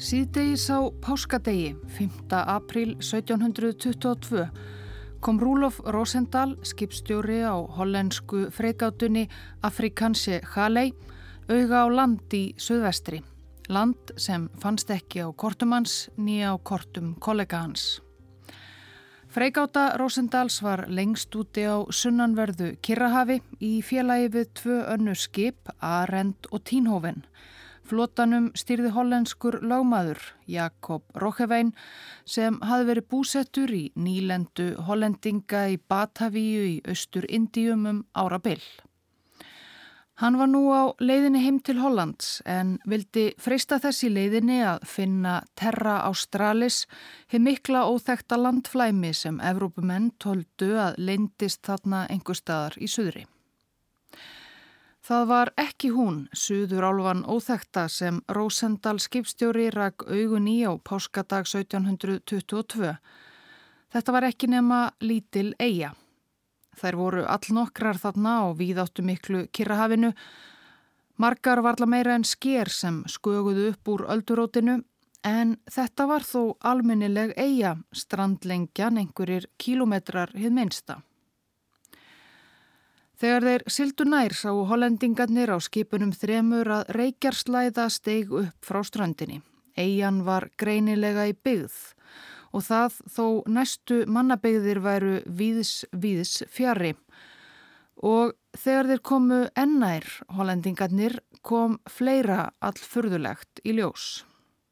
Síðdegis á páskadegi, 5. apríl 1722, kom Roelof Rosendahl, skipstjóri á hollensku freigátunni Afrikansche Galley, auga á land í suðvestri. Land sem fannst ekki á kortum hans né á kortum kollega hans. Freigáta Rosendahls var lengst úti á sunnanverðu Kyrrahafi í félagi við 2 önnur skip, Arend og Tienhoven. Flotanum stýrði hollenskur lögmaður, Jakob Roggeveen, sem hafði verið búsettur í nýlendu hollendinga í Batavíu í Austur-Indíum árabil. Hann var nú á leiðinni heim til Hollands en vildi freista þess í leiðinni að finna Terra Australis, hið mikla óþekkta landflæmi sem Evrópumenn töldu að leyndist þarna einhvers staðar í suðri. Það var ekki hún, suðurálfan óþekkta, sem Rosendahl skipstjóri rak augun í á páskadag 1722. Þetta var ekki nema lítil eyja. Þær voru allnokkrar þarna á víðáttu miklu Kyrrahafinu. Margar varla meira en sker sem sköguðu upp úr öldurótinu, en þetta var þó almennileg eyja, strandlengjan einhverjir kílómetrar hið minnsta. Þegar þeir sigldu nær sáu hollendingarnir á skipunum 3 að reykjarslæða steig upp frá ströndinni. Eyjan var greinilega í byggð og það þó næstu mannabyggðir væru víðs fjarri. Og þegar þeir komu enn nær hollendingarnir kom fleira allfurðulegt í ljós.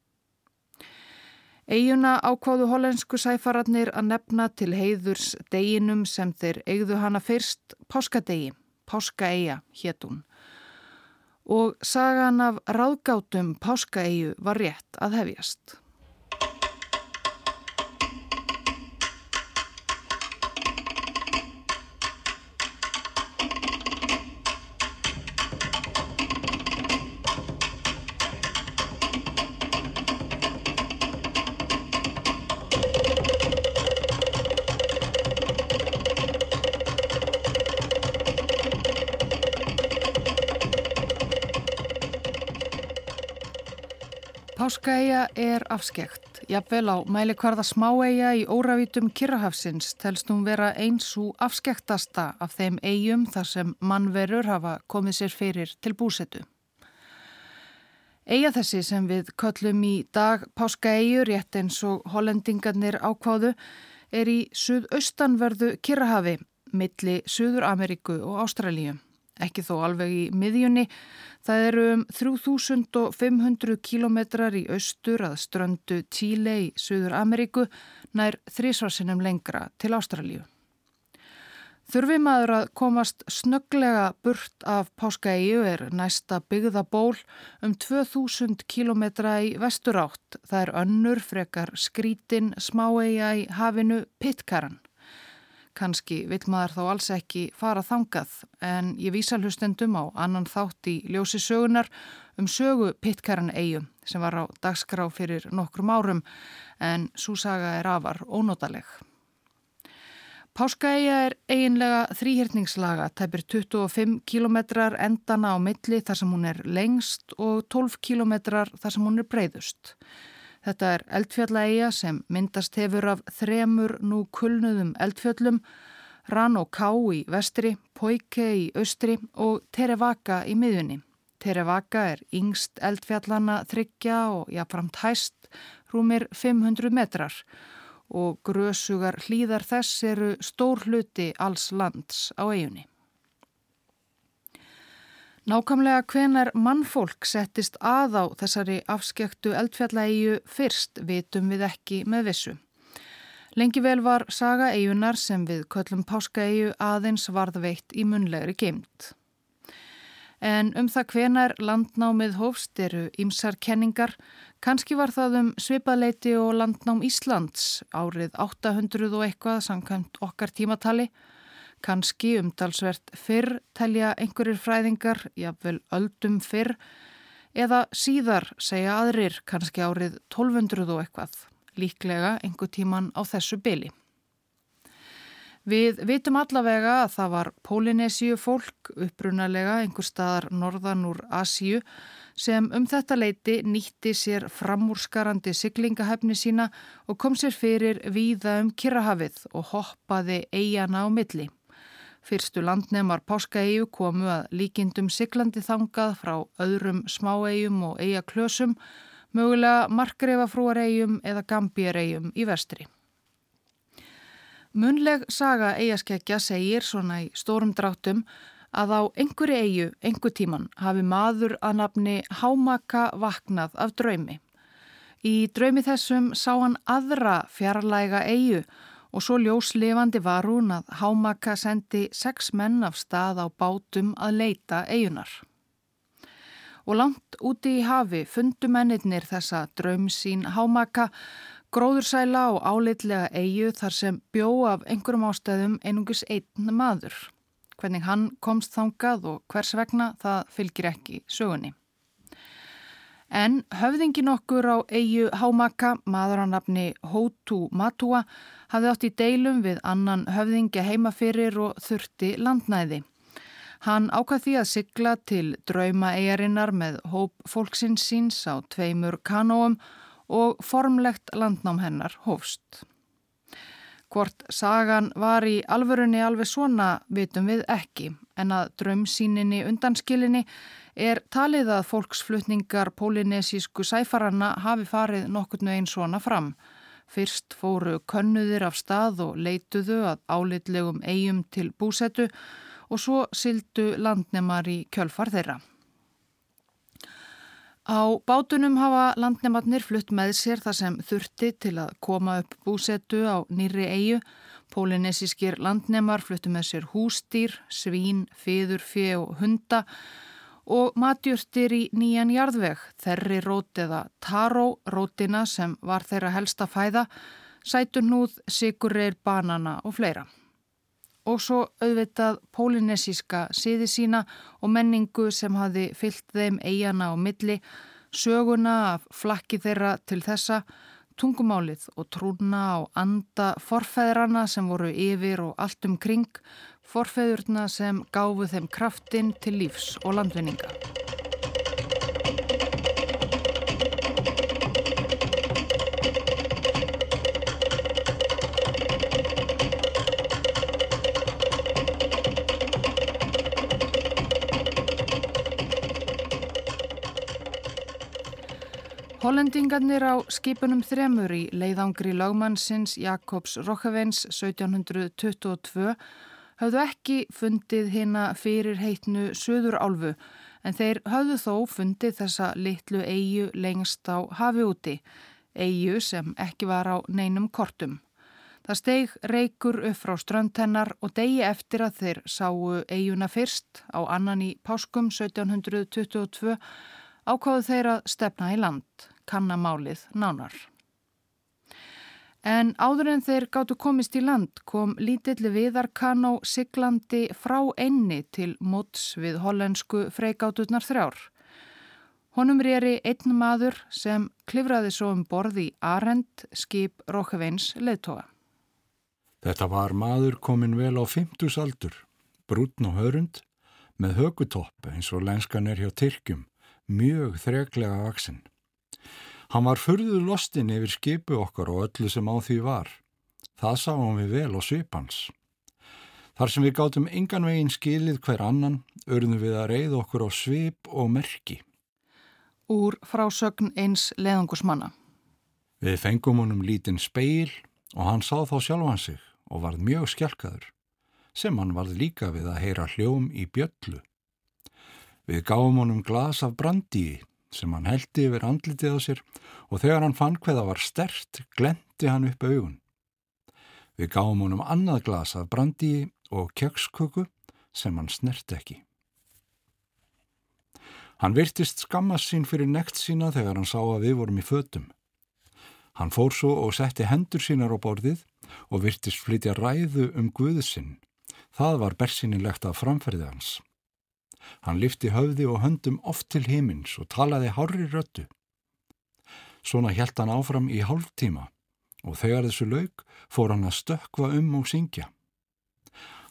Eyjuna ákváðu hollensku sæfararnir að nefna til heiðurs deginum sem þeir eigðu hana fyrst, páskadegi, Páskaeyja hét hún. Og sagan af ráðgátum Páskaeyju var rétt að hefjast. Páskaeyja er afskekkt. Jafnvel á mælikvarða smáeyja í óravítum Kyrrahafsins telst hún vera eins og afskekktasta af þeim eyjum þar sem mannverur hafa komið sér fyrir til búsetu. Eyja þessi sem við köllum í dag Páskaeyju, rétt eins og hollendingarnir ákváðu, er í suðaustanverðu Kyrrahafi, milli Suður-Ameríku og Ástralíu. Ekki þó alveg í miðjunni, það eru 3500 kílómetrar í austur að ströndu Chile í Suður-Ameríku, nær 3 sinnum lengra til Ástralíu. Þurfi maður að komast snögglega burt af Páskaeyju er næsta byggðaból 2000 kílómetra í vesturátt. Það er önnur frekar skrítin smáeyja í hafinu Pitcairn. Kannski vill maður þá alls ekki fara þangað, en ég vísa hlustendum á annan þátt í ljósi sögunar sögu Pitcairn-eyju sem var á dagskrá fyrir nokkrum árum, en sú saga er afar ónotaleg. Páskaeyja er eiginlega þríhyrningslaga, tæpir 25 kílómetrar endana á milli þar sem hún er lengst og 12 kílómetrar þar sem hún er breiðust. Þetta er eldfjallaeyja sem myndast hefur af 3 nú kulnuðum eldfjöllum, Rano Ká í vestri, Poike í austri og Terevaka í miðjunni. Terevaka er yngst eldfjallana 3 og jafnframt hæst rúmir 500 metrar og grösugar hlíðar þess eru stór hluti alls lands á eyjunni. Nákvæmlega hvenær mannfólk settist að á þessari afskekktu eldfjallaeyju fyrst vitum við ekki með vissu. Lengi vel var saga eyjunar sem við köllum Páskaeyju aðeins varðveitt í munnlegri geymd. En það hvenær landnámið hófst eru ýmsar kenningar, kannski var það svipaleiti og landnám Íslands árið 800 og eitthvað samkvæmt okkar tímatali. Kannski talsvert fyrr telja einhverjir fræðingar, jafnvel öldum fyrr, eða síðar segja aðrir kannski árið 1200 og eitthvað, líklega einhver tíman á þessu bili. Við vitum allavega að það var Pólynésíu fólk, upprunalega einhver staðar norðan úr Asíu, sem þetta leyti nýtti sér framúrskarandi siglingahæfni sína og kom sér fyrir víða Kyrrahafið og hoppaði eyjana á milli. Fyrstu landnemar Páskaeyju komu að líkindum siglandi þangað frá öðrum smáeyjum og eyjaklösum, mögulega markreifafrúareyjum eða gambíareyjum í vestri. Munnleg saga eyjaskeggja segir svona í stórum dráttum að á einhverju eyju, einhver tíman, hafi maður að nafni Hámaka vaknað af draumi. Í draumi þessum sá hann aðra fjarlæga eyju og svo ljóslifandi var hún að Hámaka sendi 6 menn af stað á bátum að leita eyjunar. Og langt úti í hafi fundu mennirnir þessa draumsýn Hámaka, gróðursæla og álitlega eyju þar sem bjó af einhverjum ástæðum einungis einn maður. Hvernig hann komst þangað og hvers vegna það fylgir ekki sögunni. En höfðingin okkur á eyju Hámaka, maður á nafni Hótu Matua, hafði átt í deilum við annan höfðingja heima fyrir og þurfti landnæði. Hann ákvað því að sigla til draumaeyjarinnar með hóp fólksins síns á 2 kanóum og formlegt landnám hennar hófst. Hvort sagan var í alvörunni alveg svona vitum við ekki, en að draumsýninni undanskilinni talið að fólksflutningar pólynésísku sæfaranna hafi farið nokkurn veginn svona fram. Fyrst fóru könnuðir af stað og leituðu að álitlegum eyjum til búsetu og svo sigldu landnemar í kjölfar þeirra. Á bátunum hafa landnemarnir flutt með sér það sem þurfti til að koma upp búsetu á nýrri eyju. Pólynésískir landnemar fluttu með sér húsdýr, svín, fiðurfé og hunda og matjurtir í nýjan jarðveg, þerrirót eða tarórótina sem var þeirra helsta fæða, sætunúð, sykurreir, banana og fleira. Og svo auðvitað pólynésíska siði sína og menningu sem hafði fyllt þeim eyjana á milli, söguna af flakki þeirra til þessa, tungumálið og trúna á anda forfeðrana sem voru yfir og allt kring, forfeðurna sem gáfu þeim kraftinn til lífs og landvinninga. Hollendingarnir á skipunum 3 í leiðangri lögmannsins Jakobs Roggeveen's 1722 höfðu ekki fundið hina fyrirheitnu Suðurálfu en þeir höfðu þó fundið þessa litlu eyju lengst á hafi úti, eyju sem ekki var á neinum kortum. Það steig reykur upp frá strönd hennar og degi eftir að þeir sáu eyjuna fyrst á annan í páskum 1722 ákváðu þeir að stefna í land, kanna málið nánar. En áður en þeir gátu komist í land kom lítill viðarkanó siglandi frá eynni til móts við hollensku freigáturnar 3. Honum réri einn maður sem klifraði svo borð í Arend, skip Roggeveen's leiðtoga. Þetta var maður kominn vel á 50 aldur, brúnn og hörund, með hökutopp eins og lenskan hjá Tyrkjum, mjög þreklega vaxinn. Hann var furðu lostinn yfir skipu okkar og öllu sem á því var. Það sáum við vel á svip hans. Þar sem við gátum engan veginn skilið hver annan, urðum við að reiða okkur á svip og merki. Úr frásögn eins leiðangusmanna. Við fengum honum lítinn speil og hann sá þá sjálfan sig og varð mjög skjálkaður, sem hann varð líka við að heyra hljóm í bjöllu. Við gáum honum glas af brandíi sem hann hellti yfir andlitið á sér og þegar hann fann hvað það var sterkt, glennti hann upp augun. Við gáum honum annað glas af brandíi og keksköku sem hann snerti ekki. Hann virtist skammast sín fyrir nekt sína þegar hann sá að við vorum í fötum. Hann fór svo og setti hendur sínar á borðið og virtist flytja ræðu Guð sinn. Það var bersýnilegt af framferði hans. Hann lyfti höfði og höndum oft til himins og talaði hárri röddu. Svona hélt hann áfram í hálftíma og þegar þessu lauk fór hann að stökkva og syngja.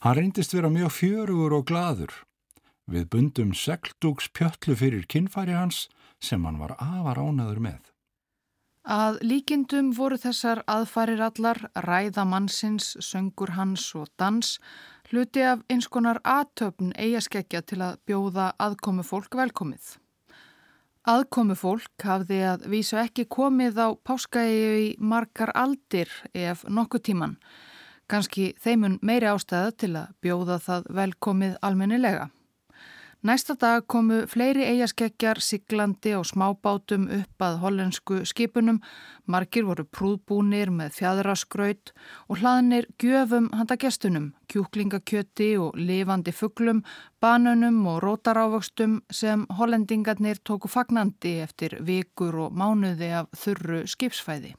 Hann reyndist vera mjög fjörugur og glaður. Við bundum segldúkspjötlu fyrir kynfæri hans sem hann var afar ánægður með. Að líkindum voru þessar aðfarir allar, ræða mannsins, söngur hans og dans, hluti af eins konar athöfn eyjaskeggja til að bjóða aðkomufólk velkomið. Aðkomufólk hafði að vísu ekki komið á Páskaeyju í margar aldir ef nokkuð tíman. Kannski þeimun meiri ástæða til að bjóða það velkomið almennilega. Næsta dag komu fleiri eyjaskeggjar siglandi á smábátum upp að hollensku skipunum, margir voru prúðbúnir með fjaðraskraut og hlaðnir gjöfum handa gestunum, kjúklingakjöti og lifandi fuglum, banönum og rótarávöxtum sem hollendingarnir tóku fagnandi eftir vikur og mánuði af þurru skipsfæði.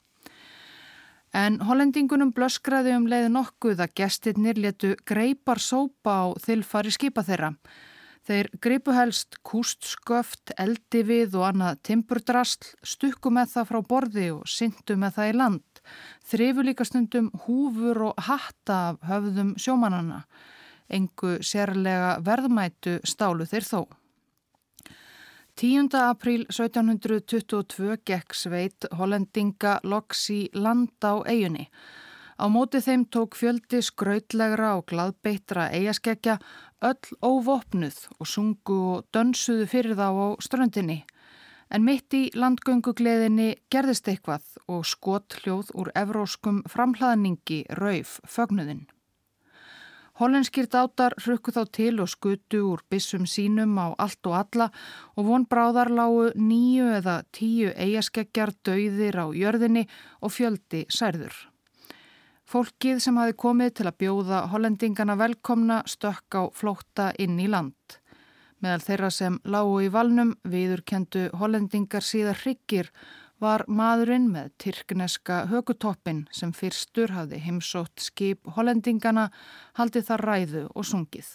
En hollendingunum blöskraði leið nokkuð að gestirnir létu greipar sópa á þilfari skipa þeirra. Þeir gripu helst kústsköft, eldivið og annað timburdrasl, stukku með það frá borði og syntu með það í land. Þrifu líka stundum húfur og hatta af höfðum sjómannanna. Engu sérlega verðmætu stálu þeir þó. 10. apríl 1722 gekk sveit hollendinga loks í land á eyjunni. Á móti þeim tók fjöldi skrautlegra og glaðbeittra eyjaskeggja, öll óvopnuð og sungu og dönsuðu fyrir þá á ströndinni. En mitt í landgöngugleðinni gerðist eitthvað og skothljóð úr evróskum framhlaðningi rauf fögnuðinn. Hollenskir dátar hrukku þá til og skutu úr byssum sínum á allt og alla og von bráðar lágu 9 eða 10 eyjaskeggjar dauðir á jörðinni og fjöldi særður. Fólkið sem hafi komið til að bjóða hollendingana velkomna stökk á flótta inn í land. Meðal þeirra sem lágu í valnum viðurkenndu hollendingar síðar hryggir var maðurinn með tyrkneska hökutoppin sem fyrstur hafði heimsótt skip hollendingana, haldið þar ræðu og sungið.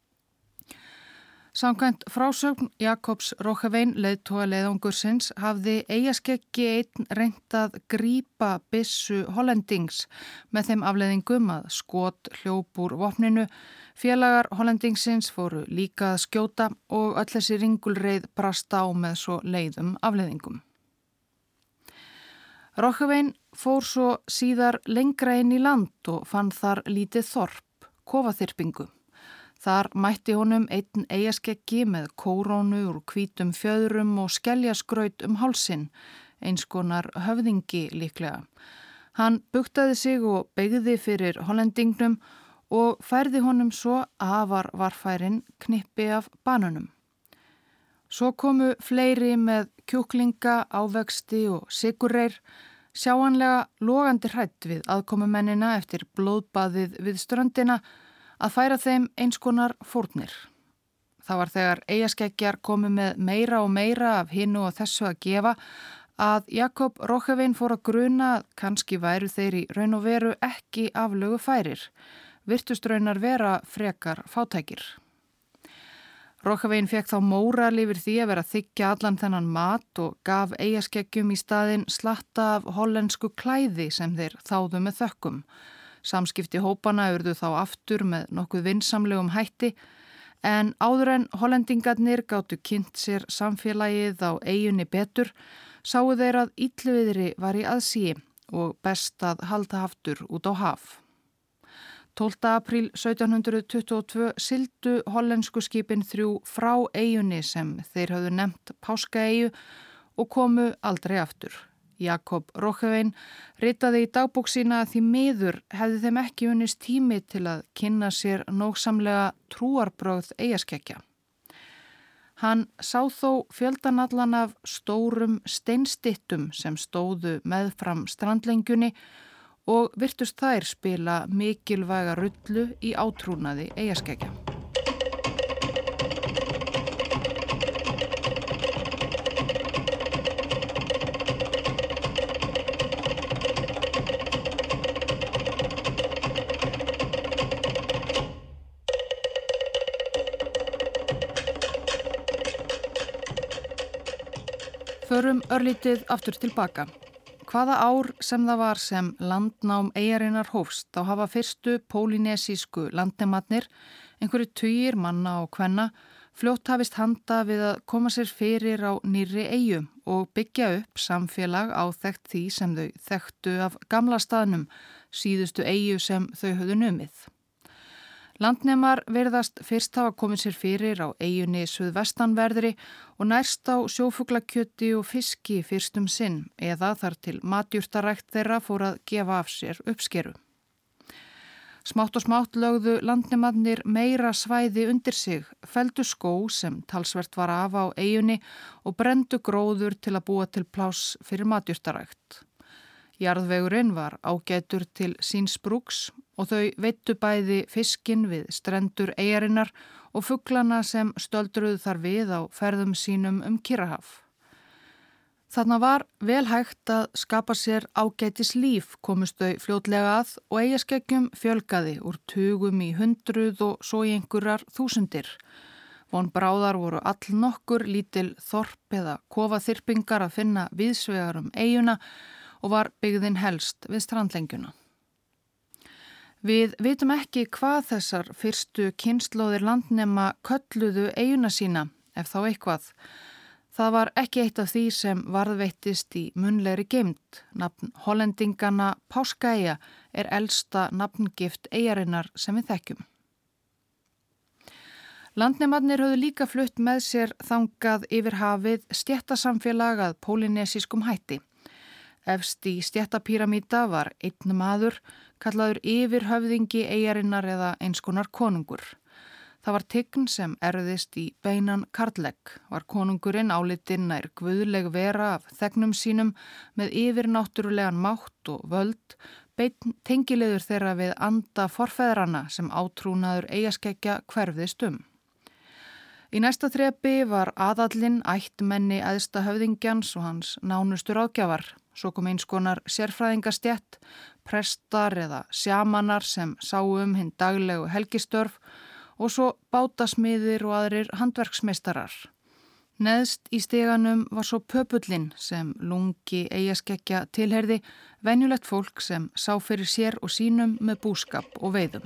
Samkvæmt frásögn Jakobs Roggeveen leiðtoga leiðangursins hafði eyjaskeggi einn reynt að grípa byssu hollendings með þeim afleiðingum að skot hljóp úr vopninu, félagar hollendingsins fóru líka að skjóta og öll þessi ringulreið brast á með svo leiðum afleiðingum. Roggeveen fór svo síðar lengra inn í land og fann þar lítið þorp, kofaþyrpingu. Þar mætti honum einn eyjaskeggi með kórónu úr hvítum fjöðrum og skeljaskraut hálsinn, eins konar höfðingi líklega. Hann bugtaði sig og beygði fyrir hollendingnum og færði honum svo afar varfærin knippi af banönum. Svo komu fleiri með kjúklinga, ávexti og sykurreir, sjáanlega logandi hrædd við aðkomumennina eftir blóðbaðið við ströndina, að færa þeim eins konar fórnir. Það var þegar eyjaskeggjar komu með meira og meira af hinu og þessu að gefa að Jakob Roggeveen fór að gruna að kannski væru þeir í raun og veru ekki aflögu færir, virtust raunar vera frekar fátækir. Roggeveen fekk þá móral yfir því að vera að þiggja allan þennan mat og gaf eyjaskeggjum í staðinn slatta af hollensku klæði sem þeir þáðu með þökkum. Samskipti hópana urðu þá aftur með nokkuð vinsamlegum hætti en áður en hollendingarnir gátu kynnt sér samfélagið á eyjunni betur sáu þeir að illviðri var í aðsigi og best að halda aftur út á haf. 12. apríl 1722 sigldu hollensku skipin 3 frá eyjunni sem þeir höfðu nefnt Páskaeyju og komu aldrei aftur. Jakob Roggeveen ritaði í dagbók sína að því miður hefði þeim ekki unnist tími til að kynna sér nógsamlega trúarbrögð eyjaskeggja. Hann sá þó fjöldan allan af stórum steinstyttum sem stóðu meðfram strandlengjunni og virtust þær spila mikilvæga rullu í átrúnaði eyjaskeggja. Förum örlítið aftur tilbaka. hvaða ár sem það var sem landnám eyjarinnar hófst þá hafa fyrstu pólinesísku landnemarnir, einhverju tugir manna og kvenna, fljótt hafist handa við að koma sér fyrir á nýrri eyju og byggja upp samfélag áþekkt því sem þau þekktu af gamla staðnum, síðustu eyju sem þau höfðu numið. Landnemar virðast fyrst hafa komið sér fyrir á eyjunni suðvestanverðri og nærst á sjófuglakjöti og fiski fyrstum sinn eða þar til matjurtarækt þeirra fór að gefa af sér uppskeru. Smátt og smátt lögðu landnemarnir meira svæði undir sig, felldu skóg sem talsvert var af á eyjunni og brenndu gróður til að búa til pláss fyrir matjurtarækt. Jarðvegurinn var ágætur til síns brúks og þau veiddu bæði fiskinn við strendur eyjarinnar og fuglana sem stöldruðu þar við á ferðum sínum Kyrrahaf. Þarna var vel hægt að skapa sér ágætis líf, komust þau fljótlega að og eyjaskeggjum fjölgaði úr tugum í 100 og svo í einhverjar þúsundir. Von bráðar voru all nokkur lítil þorp eða kofaþyrpingar að finna víðsvegar eyjuna og var byggðin helst við strandlengjuna. Við vitum ekki hvað þessar fyrstu kynslóðir landnema kölluðu eyjuna sína, ef þá eitthvað. Það var ekki eitt af því sem varðveittist í munnlegri geymd. Nafn hollendingana Páskaeyja er elsta nafngift eyjarinnar sem við þekkjum. Landnemarnir höfðu líka flutt með sér þangað yfir hafið stéttasamfélag að pólinesískum hætti. Efst í stéttapíramíta var einn maður, kallaður yfirhöfðingi eyjarinnar eða einskonar konungur. Það var tign sem erðist í beinan karllegg, var konungurinn álitinn nær guðleg vera af þegnum sínum með yfirnáttúrulegan mátt og völd, beinn tengilegur þeirra við anda forfeðrana sem átrúnaður eyjaskeggja hverfðist Í næsta þrepi var aðallinn ættmenni æðsta höfðingjans og hans nánustu ráðgjafar, svo kom einskonar sérfræðingastétt, prestar eða sjamanar sem sáu hinn daglegu helgistörf, og svo bátasmiðir og aðrir handverksmeistarar. Neðst í stiganum var svo pöpullinn sem lungi eyjaskeggja tilherði, venjulegt fólk sem sá fyrir sér og sínum með búskap og veiðum.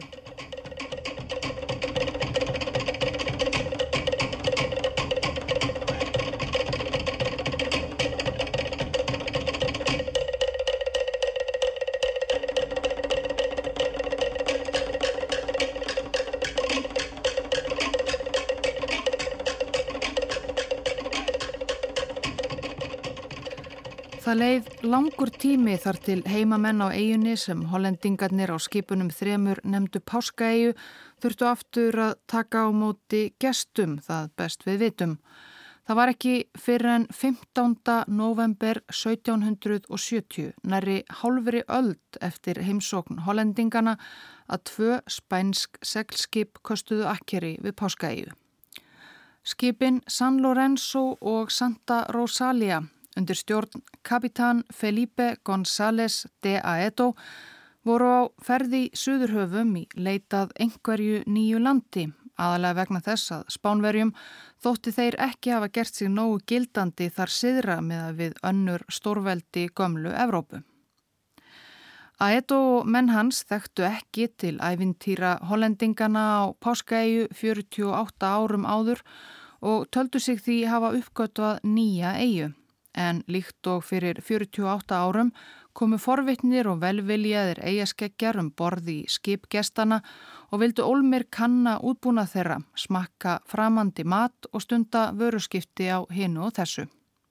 Það leið langur tími þar til heimamenn á eyjunni sem hollendingarnir á skipunum 3 nefndu Páskaeyju þurftu aftur að taka á móti gestum, það best við vitum. Það var ekki fyrr en 15. november 1770, nærri hálfri öld eftir heimsókn hollendingana að 2 spænsk seglskip köstuðu akkeri við Páskaeyju. Skipin San Lorenzo og Santa Rosalia undir stjórn kapitán Felipe González de Aedo voru á ferði í Suðurhöfum í leitað einhverju nýju landi, aðalega vegna þess að Spánverjum þótti þeir ekki hafa gert sig nógu gildandi þar syðra með við önnur stórveldi gömlu Evrópu. Aedo og menn hans þekktu ekki til ævintýra hollendingana á Páskaeyju 48 árum áður og töldu sig því hafa uppgötvað nýja eyju. En líkt og fyrir 48 árum komu forvitnir og velviljaðir eyjaskeggjar borð í skipgestana og vildu ólmir kanna útbúna þeirra, smakka framandi mat og stunda vöruskipti á hinu og þessu.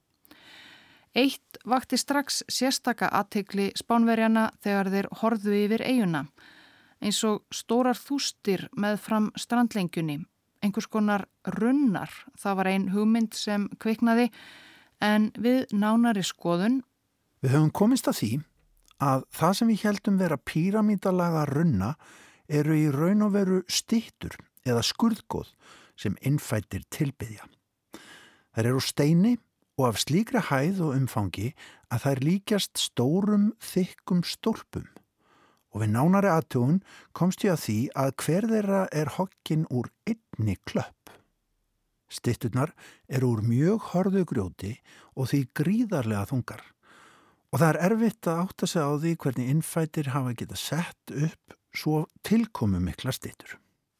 Eitt vakti strax sérstaka athygli Spánverjana þegar þeir horfðu yfir eyjuna, eins og stórar þústir meðfram strandlengjunni, einhvers konar runnar, það var ein hugmynd sem kviknaði. En við nánari skoðun. Við höfum komist að því að það sem við heldum vera píramídalaga runna eru í raun og veru styttur eða skurðgóð sem innfæddir tilbiðja. Þær eru steini og af slíkri hæð og umfangi að þær líkjast stórum, þykkum stólpum. Og við nánari athugun komst ég að því að hver þeirra er hoggin úr einni klöpp. Stytturnar eru úr mjög hörðu grjóti og því gríðarlega þungar Og það er erfitt að átta sig á því hvernig innfættir hafa getað sett upp svo tilkomu mikla styttur.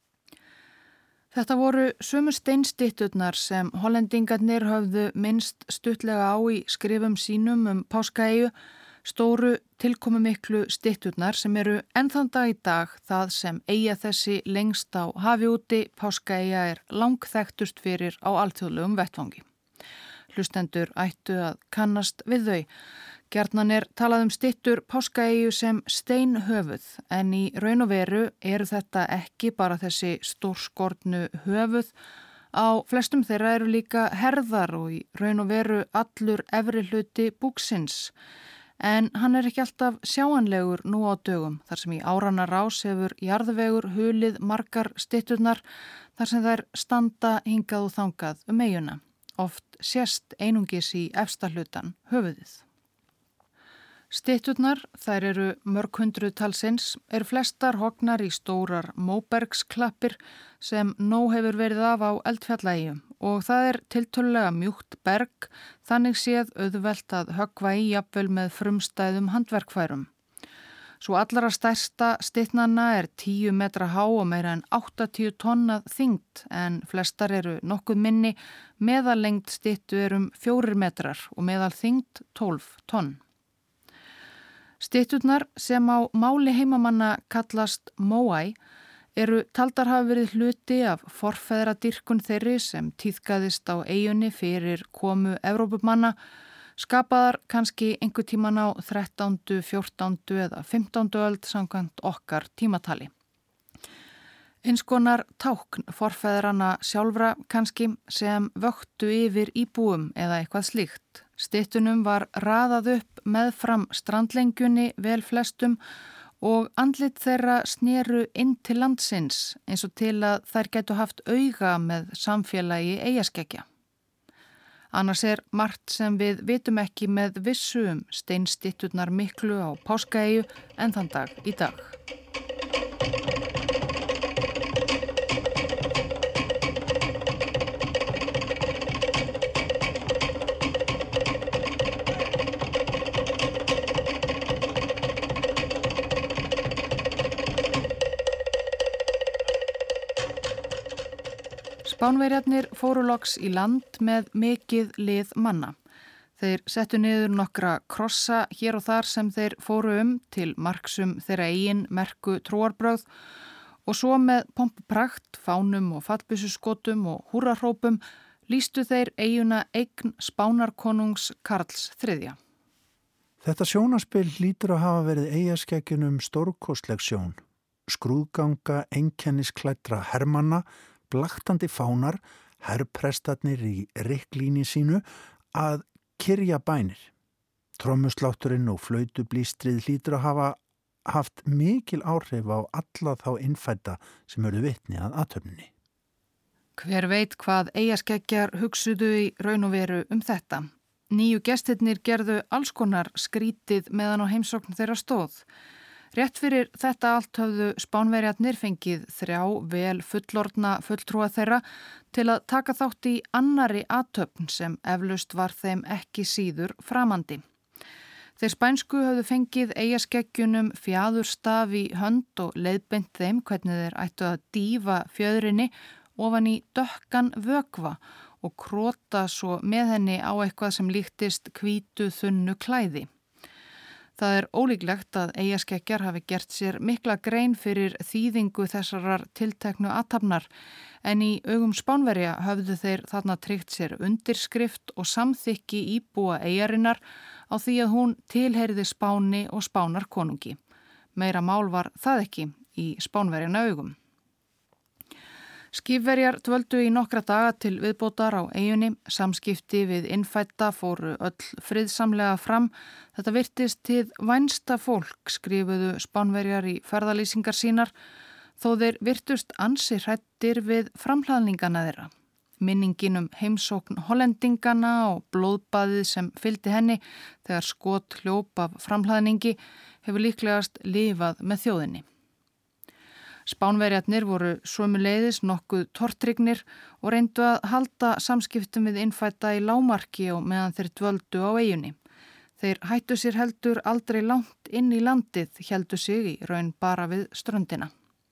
Þetta voru sömu steinstytturnar sem hollendingarnir höfðu minnst stuttlega á í skrifum sínum Páskaeyju, stóru tilkomumiklu stytturnar sem eru ennþann dag í dag það sem eyja þessi lengst á hafi úti. Páskaeyja langþekktust fyrir á alþjóðlegum vettvangi. Hlustendur ættu að kannast við þau. Gjarnan talað styttur Páskaeyju sem steinhöfuð en í raun og veru eru þetta ekki bara þessi stórskornu höfuð. Á flestum þeirra eru líka herðar og í raun og veru allur efri hluti búksins. En hann ekki alltaf sjáanlegur nú á dögum þar sem í áranna rás hefur jarðvegur hulið margar stytturnar þar sem þær standa hingað og þangað eyjuna. Oft sést einungis í efsta hlutan höfuðið. Stytturnar, þær eru mörg hundruð talsins, eru flestar hognar í stórar móbergsklappir sem nóg hefur verið af á Eldfjallaeyju og það tiltölulega mjúkt berg, þannig séð auðvelt að höggva í jafnvel með frumstæðum handverkfærum. Svo allra stærsta stytnanna 10 metra há og meira en 80 tonn að þyngd en flestar eru nokkuð minni, meðallengd styttu 4 metrar og meðalþyngd 12 tonn. Stytturnar sem á máli heimamanna kallast Moai eru taldar hafa verið hluti af forfeðradýrkun þeirri sem tíðkaðist á eyjunni fyrir komu Evrópumanna, skapaðar kannski einhver tíman á 13., 14. eða 15. öld samkvæmt okkar tímatali. Eins konar tákn forfeðrana sjálfra kannski sem vöktu yfir íbúum eða eitthvað slíkt. Styttunum var raðað upp meðfram strandlengjunni vel flestum og andlit þeirra sneru inn til landsins eins og til að þær gætu haft auga með samfélagi eyjaskeggja. Annars margt sem við vitum ekki með vissu steinstytturnar miklu á Páskaeyju en þann dag í dag. Spánverjarnir fóru loks í land með mikið lið manna. Þeir settu niður nokkra krossa hér og þar sem þeir fóru til marks þeirra eigin merku trúarbrögð og svo með pompuprakt, fánum og fallbyssuskotum og húrrahrópum lýstu þeir eyjuna eign Spánarkonungs Karls III. Þetta sjónaspil hlýtur að hafa verið eyjaskeggjunum stórkostleg sjón. Skrúðganga einkennisklæddra hermanna, blaktandi fánar, herrprestarnir í rykklíni sínu að kyrja bænir. Trommuslátturinn og flautublístrið hlýtur að hafa haft mikil áhrif á alla þá innfædda sem eru vitni að athöfninni. Hver veit hvað eyjaskeggjar hugsuðu í raun og veru þetta. Nýju gestirnir gerðu alls konar skrítið meðan á heimsókn þeirra stóð. Rétt fyrir þetta allt höfðu Spánverjarnir fengið 3 vel fullorðna fulltrúa þeirra til að taka þátt í annarri athöfn sem eflaust var þeim ekki síður framandi. Þeir spænsku höfðu fengið eyjaskeggjunum fjaðurstaf í hönd og leiðbeint þeim hvernig þeir ættu að dýfa fjöðrinni ofan í dökkan vökva og krota svo með henni á eitthvað sem líktist hvítu þunnu klæði. Það ólíklegt að eyjaskeggjar hafi gert sér mikla grein fyrir þýðingu þessarar tilteknu athafnar en í augum Spánverja höfðu þeir þarna tryggt sér undirskrift og samþykki íbúa eyjarinnar á því að hún tilheyrði Spáni og Spánarkonungi. Meira mál var það ekki í Spánverjana augum. Skipverjar dvöldu í nokkra daga til viðbótar á eyjunni, samskipti við innfædda fóru öll friðsamlega fram. Þetta virtist hið vænsta fólk, skrifuðu Spánverjar í ferðalýsingar sínar, þó þeir virtust ansi hræddir við framhlaðningana þeirra. Minningin heimsókn hollendingana og blóðbaðið sem fylgdi henni þegar skot hljóp af framhlaðningi hefur líklegast lifað með þjóðinni. Spánverjarnir voru sömuleiðis nokkuð tortrygnir og reyndu að halda samskiptum við innfædda í lágmarki og meðan þeir dvöldu á eyjunni. Þeir hættu sér heldur aldrei langt inn í landið, héldu sig í raun bara við ströndina.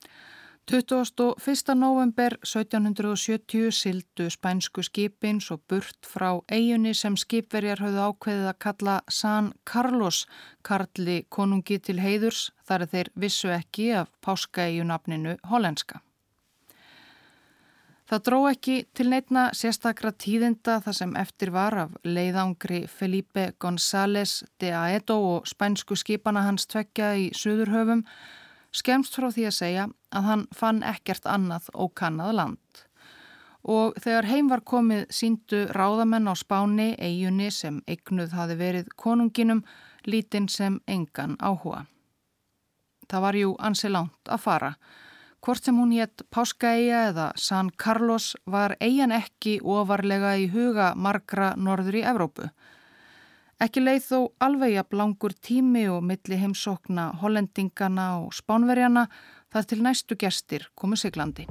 21. nóvember 1770 sigldu spænsku skipin svo burt frá eyjunni sem skipverjar höfðu ákveðið að kalla San Carlos, karli konungi til heiðurs, þar þeir vissu ekki af páskaeyjunafninu hollenska. Það dró ekki til neinna sérstakra tíðinda þar sem eftir var af leiðangri Felipe González de Aedo og spænsku skipana hans tveggja í Suðurhöfum, skemmst frá því að segja að hann fann ekkert annað ókannað land. Og þegar heim var komið sýndu ráðamenn á Spáni eyjunni sem eignuð hafi verið konunginum, lítinn sem engan áhuga. Það var jú ansi langt að fara. Hvort sem hún hét Páskaeyja eða San Carlos var eyjan ekki ofarlega í huga margra norður í Evrópu. Ekki leið þó alveg jafn langur tími og milli heimsókna hollendingana og spánverjana þar til næstu gestir komu siglandi.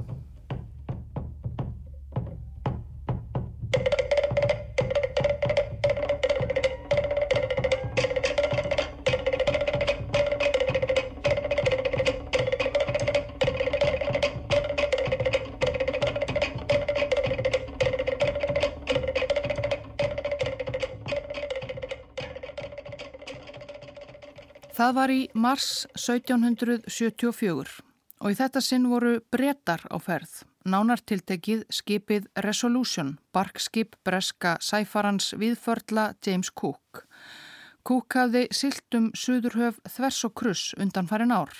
Það var í mars 1774 og í þetta sinn voru Bretar á ferð, nánar tiltekið skipið Resolution, barkskip breska sæfarans víðförla James Cook. Cook hafði siglt Suðurhöf þvers og kruss undanfarin ár.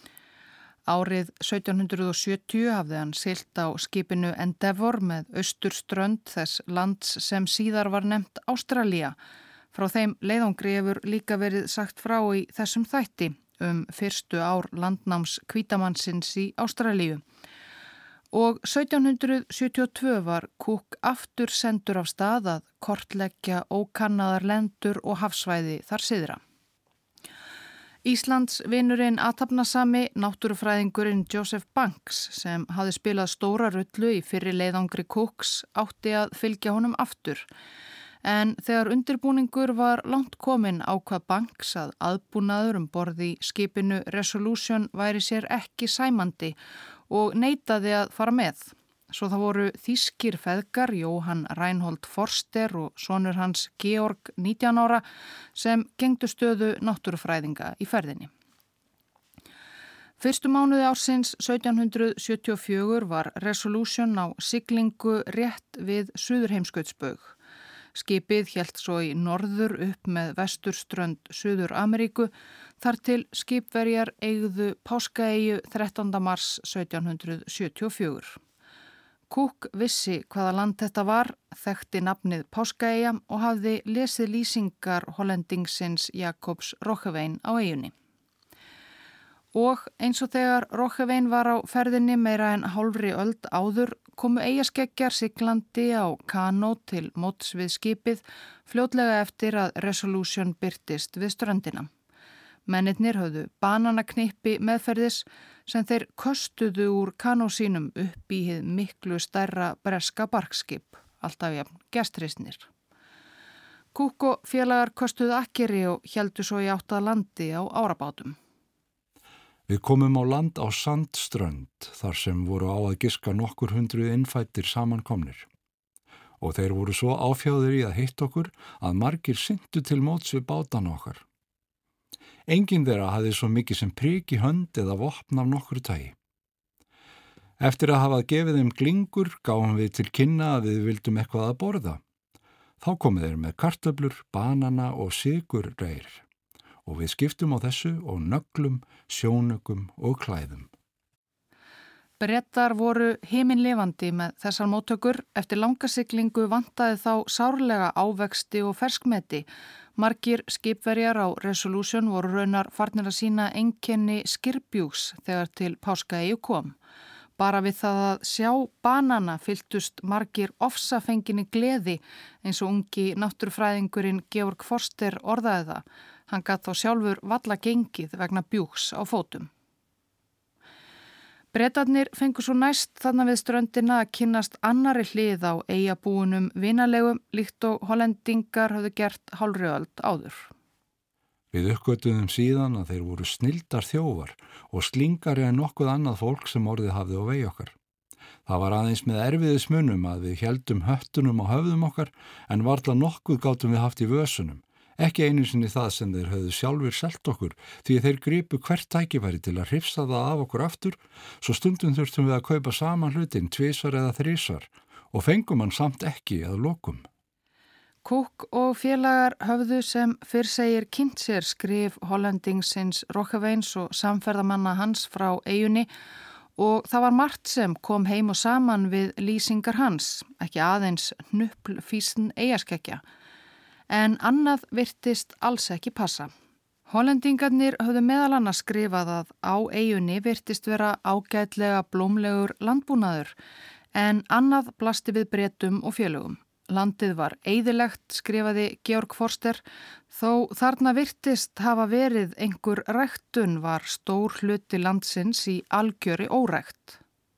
Árið 1770 hafði hann siglt á skipinu Endeavour með austurströnd þess lands sem síðar var nefnt Ástralía. Frá þeim leiðangri hefur líka verið sagt frá í þessum þætti fyrstu ár landnáms hvítamannsins í Ástralíu. Og 1772 var Cook aftur sendur af stað að kortleggja ókannaðar lendur og hafsvæði þar syðra. Íslands vinurinn athafnasami náttúrufræðingurinn Joseph Banks sem hafði spilað stóra rullu í fyrri leiðangri Cooks átti að fylgja honum aftur. En þegar undirbúningur var langt kominn ákvað Banks að aðbúnaður borð í skipinu Resolution væri sér ekki sæmandi og neitaði að fara með. Svo það voru þýskir feðgar Johann Reinhold Forster og sonur hans Georg 19 ára sem gegndu stöðu náttúrufræðinga í ferðinni. Fyrstu mánuði ársins 1774 var Resolution á siglingu rétt við Suðurheimskautsbaug. Skipið hélt svo í norður upp með vesturströnd Suður-Ameríku þar til skipverjar eigðu Páskaeyju 13. mars 1774. Cook vissi hvaða land þetta var, þekkti nafnið Páskaeyja og hafði lesið lýsingar hollendingsins Jakobs Roggeveen á eyjunni. Og eins og þegar Roggeveen var á ferðinni meira en hálfri öld áður komu eyjaskeggjar siglandi á kanó til móts við skipið fljótlega eftir að Resolution birtist við ströndina. Mennirnir höfðu bananaknippi meðferðis sem þeir köstuðu úr kanó sínum upp í hið miklu stærra breska barkskip, alltaf jafn gestristnir. Cook og félagar köstuðu akkeri og héldu svo í átt að landi á árabátum. Við komum á land á Sandströnd þar sem voru á að giska nokkur hundruð innfættir samankomnir. Og þeir voru svo áfjáðir í að hitta okkur að margir syntu til móts við bátana okkar. Enginn þeirra hafði svo mikið sem prik í hönd eða vopn af nokkru tagi. Eftir að hafa gefið þeim glingur gáum við til kynna að við vildum eitthvað að borða. Þá komu þeir með kartöflur, banana og sykurreyr. Og við skiptum á þessu og nöglum, sjónökum og klæðum. Bretar voru himinlifandi með þessar móttökur. Eftir langa siglingu vantaði þá sárlega ávexti og ferskmeti. Margir skipverjar á Resolution voru raunar farnir að sýna einkenni skirbjúks þegar til Páskaeyju kom. Bara við það að sjá banana fylltust margir ofsafenginni gleði eins og ungi náttúrufræðingurinn Georg Forster orðaði það. Hann gat þá sjálfur valla gengið vegna bjúks á fótum. Bretarnir fengu svo næst þarna við ströndina að kynnast annarri hlið á eyjabúunum vinalegum líkt og hollendingar höfðu gert hálfri öld áður. Við uppgötuðum síðan að þeir voru snildar þjófar og slingari en nokkuð annað fólk sem orðið hafði á vegi okkar. Það var aðeins með erfiðismunum að við héldum höttunum á höfðum okkar en varla nokkuð gátum við haft í vösunum. Ekki einu sinni það sem þeir höfðu sjálfur selt okkur því þeir gripu hvert tækifæri til að hrifsa það af okkur aftur, svo stundum þurftum við að kaupa saman hlutin 2 eða 3 og fengum hann samt ekki að lokum. Cook og félagar höfðu sem fyrr segir kynnt sér skrif Hollendingsins Rockaveins og samferðamanna hans frá eyjunni og það var margt sem kom heim og saman við lýsingar hans, ekki aðeins hnuplfísn eyjaskeggja. En annað virtist alls ekki passa. Hollendingarnir höfðu meðal annars skrifað að á eyjunni virtist vera ágætlega blómlegur landbúnaður, en annað blasti við Bretum og félögum. Landið var eyðilegt, skrifaði Georg Forster, þó þarna virtist hafa verið einhver ræktun var stór hluti landsins í algjöri órækt.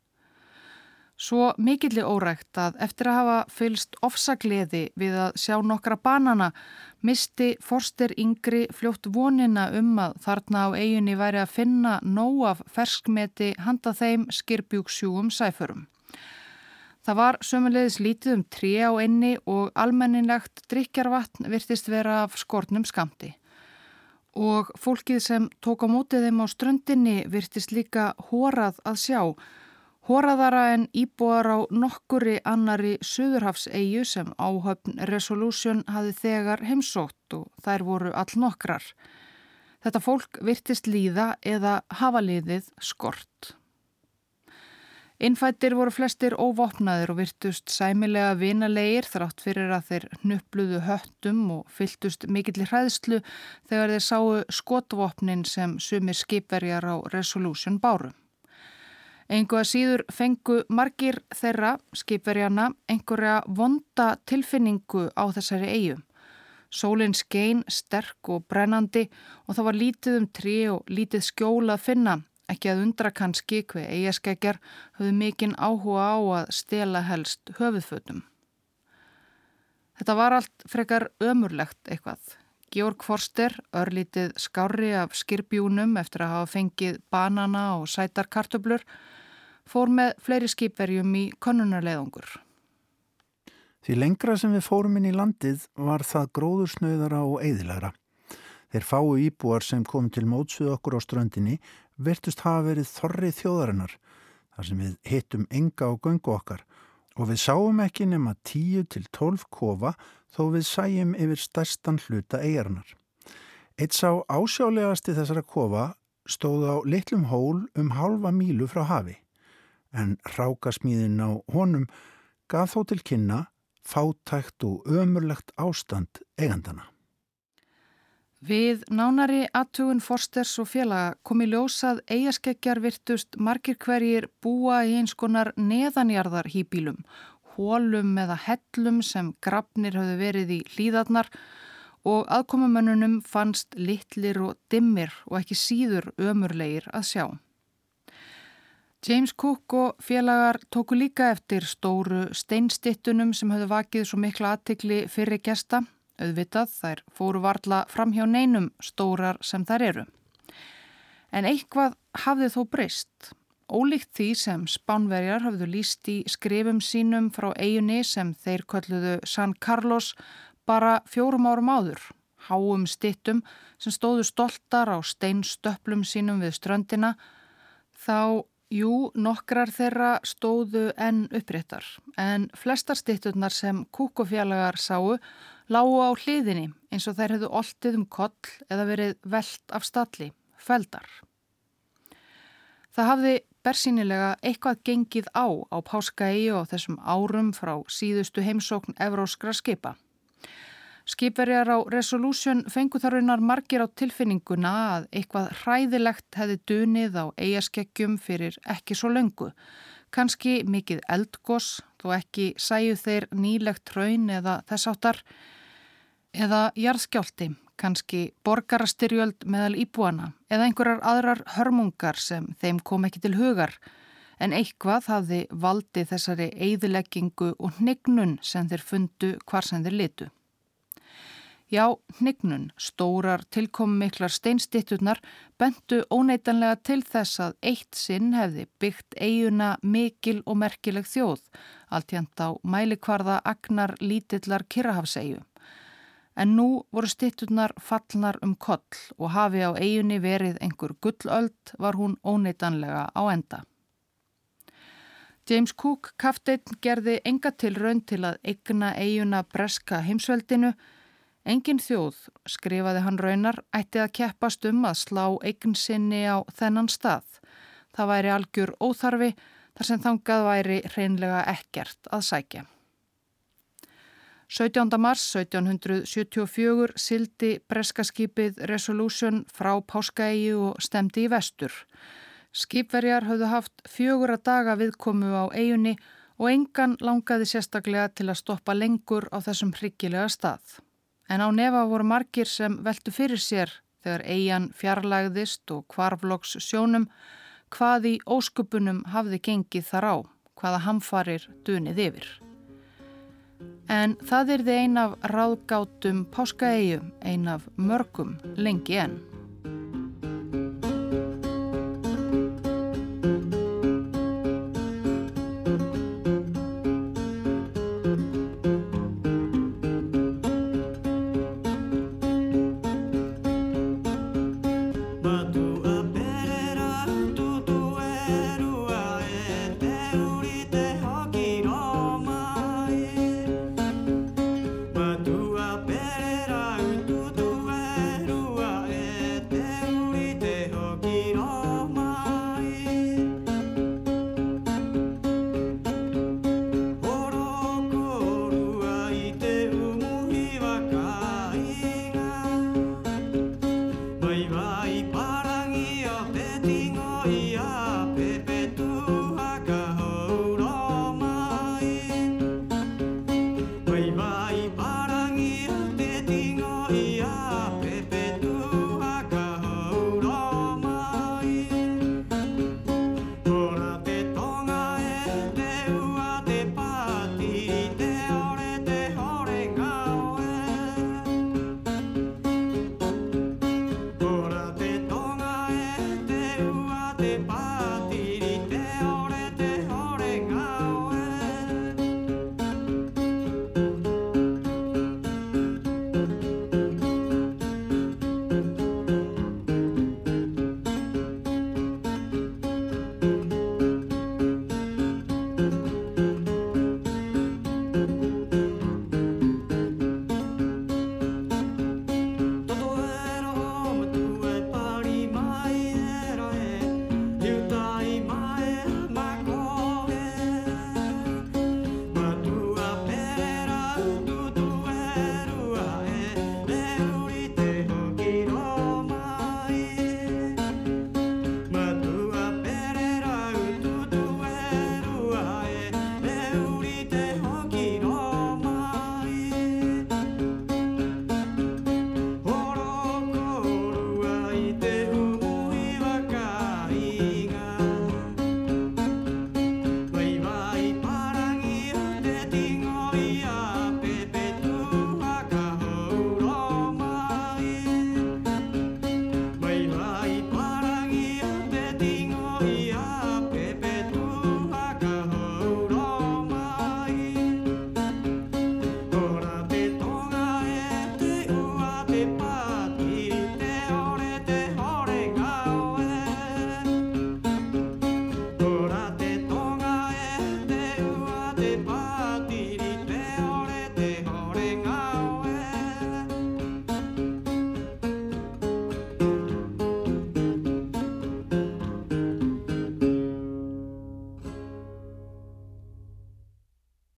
Svo mikilli órækt að eftir að hafa fylgst ofsagleði við að sjá nokkra banana misti Forster yngri fljótt vonina að þarna á eyjunni væri að finna nóg af ferskmeti handa þeim skirbjúksjúum sæförum. Það var sömuleiðis lítið tré á eynni og almennilegt drykkjarvatn virtist vera af skornum skammti. Og fólkið sem tók á móti þeim á ströndinni virtist líka hórað að sjá, hóraðara en íbúar á nokkurri annarri Suðurhafseyju sem áhöfn Resolution hafði þegar heimsótt og þær voru allnokkrar. Þetta fólk virtist líða eða hafa liðið skort. Innfæddir voru flestir óvopnaðir og virtust sæmilega vinalegir þrátt fyrir að þeir hnupluðu höttum og fylltust mikilli hræðslu þegar þeir sáu skotvopnin sem sumir skipverjar á Resolution báru. Engu að síður fengu margir þeirra skipverjana einhverja vonda tilfinningu á þessari eyju. Sólin skein sterk og brennandi og það var lítið tré og lítið skjól að finna. Ekki að undra kannski hve eyjaskeggjar höfðu mikinn áhuga á að stela helst höfuðfötum. Þetta var allt frekar ömurlegt eitthvað. Georg Forster, örlítið skárri af skirbjúnum eftir að hafa fengið banana og sætar kartöflur, fór með fleiri skipverjum í könnunarleiðangur. Því lengra sem við fórum inn í landið var það gróðursnauðara og eyðilegra. Þeir fáu íbúar sem kom til móts við okkur á ströndinni virtust hafa verið þorri þjóðarinnar, þar sem við hittum enga á göngu okkar og við sáum ekki nema 10 til 12 kofa þó við sæjum yfir stærstan hluta eyjarinnar. Eitt sá ásjálegasti þessara kofa stóð á litlum hól 0,5 mílu frá hafi, en hrákasmíðin á honum gaf þó til kynna fátækt og ömurlegt ástand eigandana. Við nánari athugun Forsters og félaga kom í ljós að eyjaskeggjar virtust margir hverjir búa í eins konar neðanjarðar híbýlum, hólum eða hellum sem grafnir höfðu verið í hlíðarnar og aðkomumönnunum fannst litlir og dimmir og ekki síður ömurlegir að sjá. James Cook og félagar tóku líka eftir stóru steinstyttunum sem höfðu vakið svo mikla athygli fyrri gesta. Auðvitað, þær fóru varla fram hjá neinum stórar sem þær eru. En eitthvað hafði þó breyst. Ólíkt því sem Spánverjar höfðu lýst í skrifum sínum frá eyjunni sem þeir kölluðu San Carlos bara 4 árum áður. Háum styttum sem stóðu stoltar á steinstöplum sínum við ströndina. Þá, nokkrar þeirra stóðu enn uppréttar. En flestar stytturnar sem Cook og félagar sáu lágu á hliðinni eins og þær hefðu oltið koll eða verið velt af stalli, feldar. Það hafði bersýnilega eitthvað gengið á Páskaeyju á þessum árum frá síðustu heimsókn evróskra skipa. Skipverjar á Resolution fengu þar raunar margir á tilfinninguna að eitthvað hræðilegt hefði dunið á eyjaskeggjum fyrir ekki svo löngu. Kannski mikið eldgos, þó ekki sæju þeir nýlegt hraun eða þess áttar, eða jarðskjálfti, kannski borgarastyrjöld meðal íbúana eða einhverjar aðrar hörmungar sem þeim kom ekki til hugar, en eitthvað hafði valdið þessari eyðileggingu og hnignun sem þeir fundu hvar sem þeir litu. Já, hnignun, stórar tilkomumiklar steinstytturnar bentu óneitanlega til þess að eitt sinn hefði byggt eyjuna mikil og merkileg þjóð, alltjent á mælikvarða agnar lítillar Kyrrahafseyju. En nú voru stytturnar fallnar koll og hafi á eyjunni verið einhver gullöld var hún óneitanlega á enda. James Cook kapteinn gerði enga tilraun til að eigna eyjuna breska heimsveldinu. Engin þjóð, skrifaði hann raunar, ætti að keppast að slá eign sinni á þennan stað. Það væri algjör óþarfi þar sem þangað væri hreinlega ekkert að sækja. 17. mars 1774 sigldi breska skipið Resolution frá Páskaeyju og stefndi í vestur. Skipverjar höfðu haft 4 daga viðkomu á eyjunni og engan langaði sérstaklega til að stoppa lengur á þessum hryggilega stað. En á nefa voru margir sem veltu fyrir sér þegar eyjan fjarlægðist og hvarfloks sjónum hvað í ósköpunum hafði gengið þar á, hvaða hamfarir dunið yfir. En það yrði ein af ráðgátum Páskaeyju, ein af mörgum lengi enn.